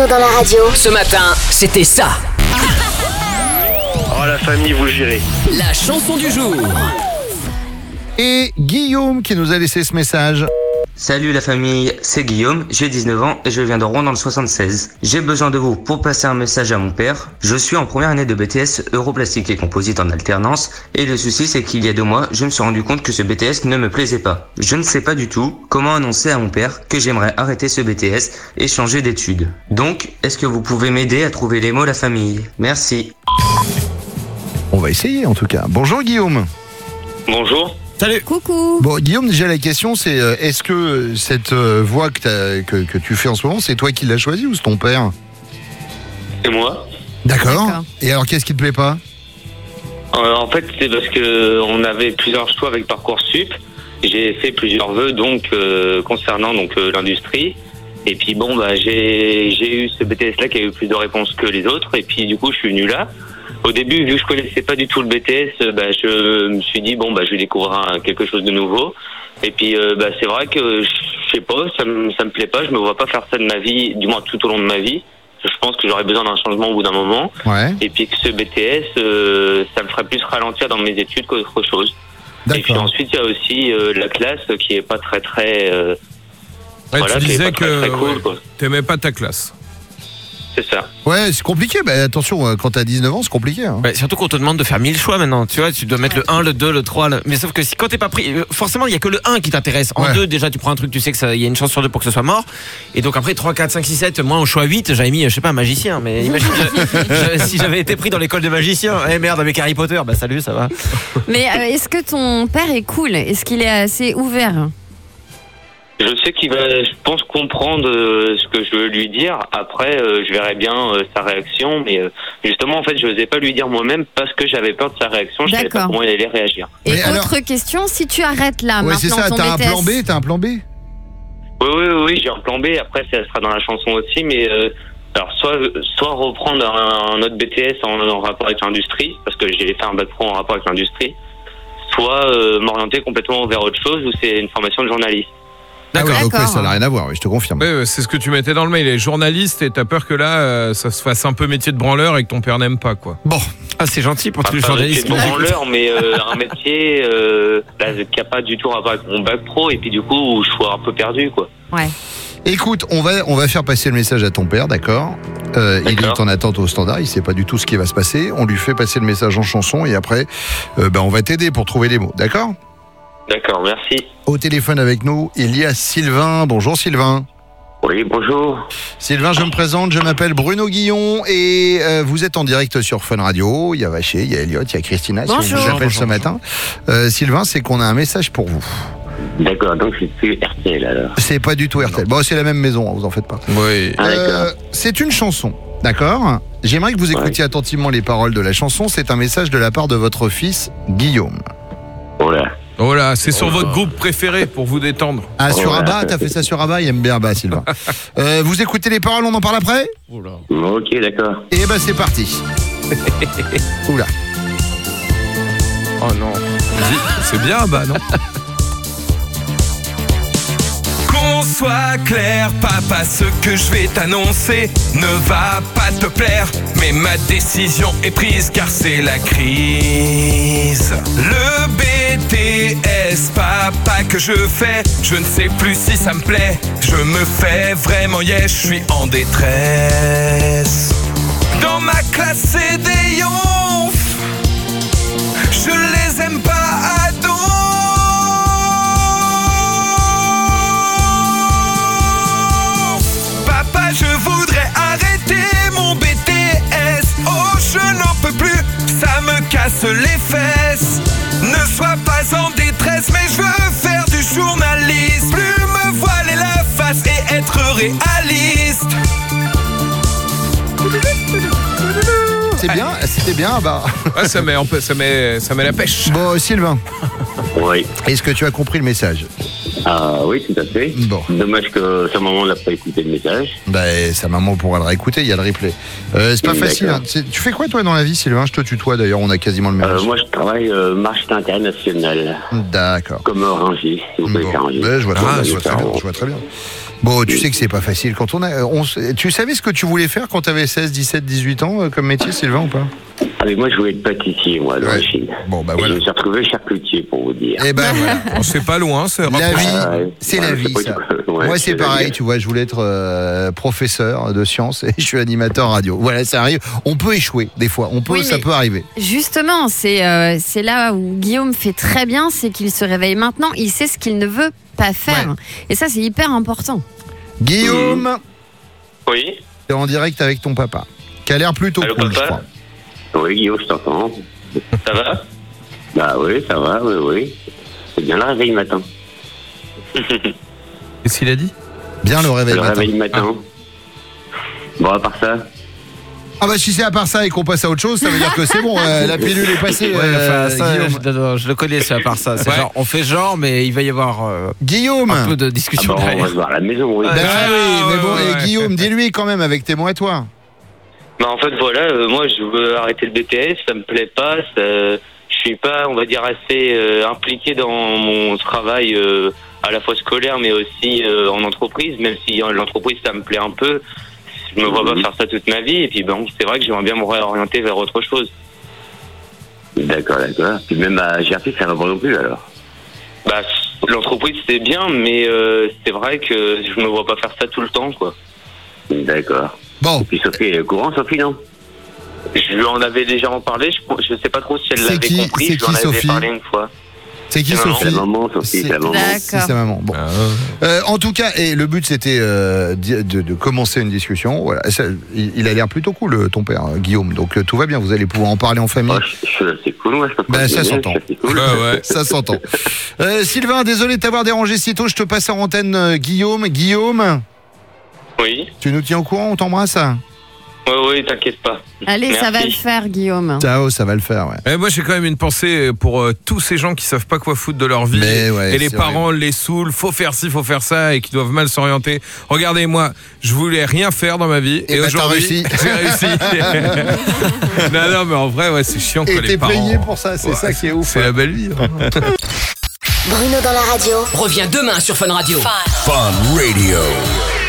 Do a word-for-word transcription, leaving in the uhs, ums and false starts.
Bruno dans la radio. Ce matin, c'était ça. Oh la famille, vous gérez. La chanson du jour. Et Guillaume qui nous a laissé ce message. Salut la famille, c'est Guillaume, j'ai dix-neuf ans et je viens de Rouen dans le soixante-seize. J'ai besoin de vous pour passer un message à mon père. Je suis en première année de B T S Europlastique et Composite en alternance et le souci c'est qu'il y a deux mois, je me suis rendu compte que ce B T S ne me plaisait pas. Je ne sais pas du tout comment annoncer à mon père que j'aimerais arrêter ce B T S et changer d'études. Donc, est-ce que vous pouvez m'aider à trouver les mots la famille ? Merci. On va essayer en tout cas. Bonjour Guillaume. Bonjour. Salut. Coucou. Bon Guillaume, déjà la question c'est euh, est-ce que cette euh, voix que, t'as, que, que tu fais en ce moment, c'est toi qui l'as choisie ou c'est ton père ? C'est moi. D'accord. D'accord. Et alors qu'est-ce qui te plaît pas ? Euh, en fait, c'est parce que on avait plusieurs choix avec Parcoursup. J'ai fait plusieurs vœux donc euh, concernant donc euh, l'industrie. Et puis bon bah j'ai j'ai eu ce B T S là qui a eu plus de réponses que les autres. Et puis du coup je suis venu là. Au début, vu que je connaissais pas du tout le B T S, bah, je me suis dit bon bah je vais découvrir un, quelque chose de nouveau. Et puis euh, bah c'est vrai que je sais pas, ça me ça me plaît pas. Je me vois pas faire ça de ma vie, du moins tout au long de ma vie. Je pense que j'aurais besoin d'un changement au bout d'un moment. Ouais. Et puis que ce B T S, euh, ça me ferait plus ralentir dans mes études qu'autre chose. D'accord. Et puis ensuite, il y a aussi euh, la classe qui est pas très très. Euh, Ouais, voilà, tu qui est disais pas que très, très cool, ouais, quoi. t'aimais pas ta classe. C'est ça. Ouais, c'est compliqué. Bah, attention, euh, quand t'as dix-neuf ans, c'est compliqué. Hein. Ouais, surtout qu'on te demande de faire mille choix maintenant, tu vois, tu dois mettre le un, le deux, le trois, le... mais sauf que si quand t'es pas pris, forcément il y a que le un qui t'intéresse. En Ouais. deux déjà tu prends un truc, tu sais que ça, il y a une chance sur deux pour que ce soit mort. Et donc après trois, quatre, cinq, six, sept, moi au choix huit, j'avais mis je sais pas un magicien, mais imagine je- je- si j'avais été pris dans l'école de magicien, eh merde avec Harry Potter, bah salut, ça va. Mais euh, est-ce que ton père est cool ? Est-ce qu'il est assez ouvert ? Je sais qu'il va, je pense, comprendre euh, ce que je veux lui dire. Après, euh, je verrai bien euh, sa réaction. Mais euh, justement, en fait, je n'osais pas lui dire moi-même parce que j'avais peur de sa réaction. Je savais pas D'accord. comment il allait réagir. Et Mais alors- autre question, si tu arrêtes là Ouais, c'est maintenant ça. ton T'as un B T S, plan B. T'as un plan B. Oui, oui, oui, oui, j'ai un plan B. Après, ça sera dans la chanson aussi. Mais euh, alors, soit, soit reprendre un, un autre B T S en, en rapport avec l'industrie, parce que j'ai fait un bac pro en rapport avec l'industrie. Soit euh, m'orienter complètement vers autre chose, où c'est une formation de journaliste. D'accord. Ah ouais, donc D'accord. ouais, ça n'a rien à voir. Oui, je te confirme. Ouais, ouais, c'est ce que tu mettais dans le mail, les journalistes, et t'as peur que là, euh, ça se fasse un peu métier de branleur et que ton père n'aime pas, quoi. Bon. Ah c'est gentil pour tous les Enfin, un métier journalistes. de branleur, mais euh, un métier euh, là, qui n'a pas du tout rapport avec mon bac pro, et puis du coup, où je suis un peu perdu, quoi. ouais. Écoute, on va, on va faire passer le message à ton père, d'accord ? euh, Il D'accord. est en attente au standard, il sait pas du tout ce qui va se passer. On lui fait passer le message en chanson et après, euh, ben, on va t'aider pour trouver les mots, d'accord ? D'accord, merci. Au téléphone avec nous, il y a Sylvain. Bonjour Sylvain. Oui, bonjour. Sylvain, je me présente, je m'appelle Bruno Guillon et euh, vous êtes en direct sur Fun Radio. Il y a Vaché, il y a Elliot, il y a Christina. Si on Bonjour. vous appelle ce matin. Euh, Sylvain, c'est qu'on a un message pour vous. D'accord, donc c'est plus R T L alors. C'est pas du tout R T L. Bon, c'est la même maison, vous en faites pas. Oui. Ah, Euh, d'accord. c'est une chanson, d'accord ? J'aimerais que vous écoutiez attentivement les paroles de la chanson. C'est un message de la part de votre fils, Guillaume. Oh là. Oh là, c'est sur votre groupe préféré pour vous détendre. Ah, sur Oh là. Abba, t'as fait ça sur Abba ? Il aime bien Abba, Sylvain. Euh, vous écoutez les paroles, on en parle après ? Ok, d'accord. Et ben c'est parti. Oula. Oh non. C'est bien, bah non. Qu'on soit clair, papa, ce que je vais t'annoncer ne va pas te plaire, mais ma décision est prise car c'est la crise. Le B T S, papa, que je fais, je ne sais plus si ça me plaît. Je me fais vraiment yeah, je suis en détresse. Dans ma classe, c'est des yonfs. Je les aime pas à dos. Papa, je voudrais arrêter mon B T S. Oh, je n'en peux plus, ça me casse les fesses. Ne sois pas en détresse, mais je veux faire du journalisme. Plus me voiler la face et être réaliste. C'est bien, c'était bien Abba. Ouais, ça met, un peu- ça met, ça met la pêche. Bon, Sylvain, Oui. est-ce que tu as compris le message ? Ah oui, tout à fait. Bon. Dommage que sa maman n'a pas écouté le message. Ben, sa maman pourra le réécouter, il y a le replay. Euh, c'est pas D'accord. facile. Hein. C'est- Tu fais quoi toi dans la vie, Sylvain ? Je te tutoie d'ailleurs, on a quasiment le même Euh, âge. moi, je travaille euh, marché international, D'accord. comme ranger, si vous pouvez Bon. faire ranger. Ouais, je vois très Ah, bien, je je vois vois très ça. bien, je vois très bien. Bon, tu sais que c'est pas facile. Quand on a, on, tu savais ce que tu voulais faire quand tu avais seize, dix-sept, dix-huit ans euh, comme métier, Sylvain, ou pas? Ah, mais moi, je voulais être pâtissier, moi, à l'origine. Ouais. Bon, bah Et voilà. je me suis retrouvé charcutier, pour vous dire. Eh ben voilà. On sait pas loin, c'est La vie, Ah, ouais. c'est Ouais, la vie, pas ça. du- ouais, Moi, c'est la pareil, vie. tu vois, je voulais être euh, professeur de sciences et je suis animateur radio. Voilà, ça arrive. On peut échouer, des fois. On peut, Oui, ça mais- peut arriver. Justement, c'est euh, c'est là où Guillaume fait très bien, c'est qu'il se réveille maintenant, il sait ce qu'il ne veut pas faire. Ouais. Et ça, c'est hyper important. Guillaume, Oui. t'es en direct avec ton papa, qui a l'air plutôt Allô, cool, je papa crois. Oui, Guillaume, je t'entends. Ça va? Bah oui, ça va, oui, oui. C'est bien le réveil matin. Qu'est-ce qu'il a dit? Bien le réveil le matin. réveil matin. Bon, à part ça, Ah bah si c'est à part ça et qu'on passe à autre chose, ça veut dire que c'est bon, euh, la pilule est passée. Ouais, euh, enfin, ça, Guillaume. je, non, je le connais, c'est à part ça. C'est Ouais. genre, on fait genre, mais il va y avoir euh, Guillaume. un peu de ah discussion bon, on va derrière. se voir à la maison, oui. Bah Ah, oui, mais ouais, bon, ouais, et ouais. Guillaume, dis-lui quand même avec tes mots à toi. Bah en fait voilà, euh, moi je veux arrêter le B T S, ça me plaît pas, ça, je suis pas, on va dire, assez euh, impliqué dans mon travail euh, à la fois scolaire mais aussi euh, en entreprise, même si euh, l'entreprise ça me plaît un peu, je me vois pas faire ça toute ma vie et puis bon c'est vrai que j'aimerais bien me réorienter vers autre chose. D'accord, d'accord. Puis même à G R P, ça va pas non plus, alors. Bah l'entreprise c'est bien mais euh, c'est vrai que je me vois pas faire ça tout le temps quoi. D'accord. Bon, Et puis Sophie est au courant, Sophie, non? Je lui en avais déjà en parlé, je, je sais pas trop si elle C'est l'avait qui- compris, c'est je lui en qui, avais Sophie parlé une fois. c'est qui C'est maman. C'est la Sophie? maman, Sophie, c'est la maman. D'accord. C'est sa maman. Bon. Ah, Euh, en tout cas, et le but c'était euh, de, de- de commencer une discussion. Voilà, Ça, il, il a l'air plutôt cool, euh, ton père, euh, Guillaume. Donc euh, tout va bien, vous allez pouvoir en parler en famille. Oh, je, je suis assez cool, moi, je peux pas Bah, ça me gêner, s'entend. je suis assez cool. ouais, ouais. Ça s'entend. Euh, Sylvain, désolé de t'avoir dérangé si tôt. Je te passe en antenne, euh, Guillaume. Guillaume, Oui, tu nous tiens au courant, on t'embrasse. oui, oui, t'inquiète pas. Allez, ça va Merci. le faire, Guillaume. Ciao, ça va le faire. Ouais. Eh, moi, j'ai quand même une pensée pour euh, tous ces gens qui savent pas quoi foutre de leur vie. Mais ouais, et les c'est parents les saoulent, faut faire ci, faut faire ça, et qui doivent mal s'orienter. Regardez, moi, je voulais rien faire dans ma vie. Et bah, t'as aujourd'hui, réussi. j'ai réussi. non, non, mais en vrai, ouais, c'est chiant, quoi, Et les t'es parents. payé pour ça, c'est Ouais, ça qui est ouf. C'est la belle vie. hein. Bruno dans la radio. Reviens demain sur Fun Radio. Fun Radio.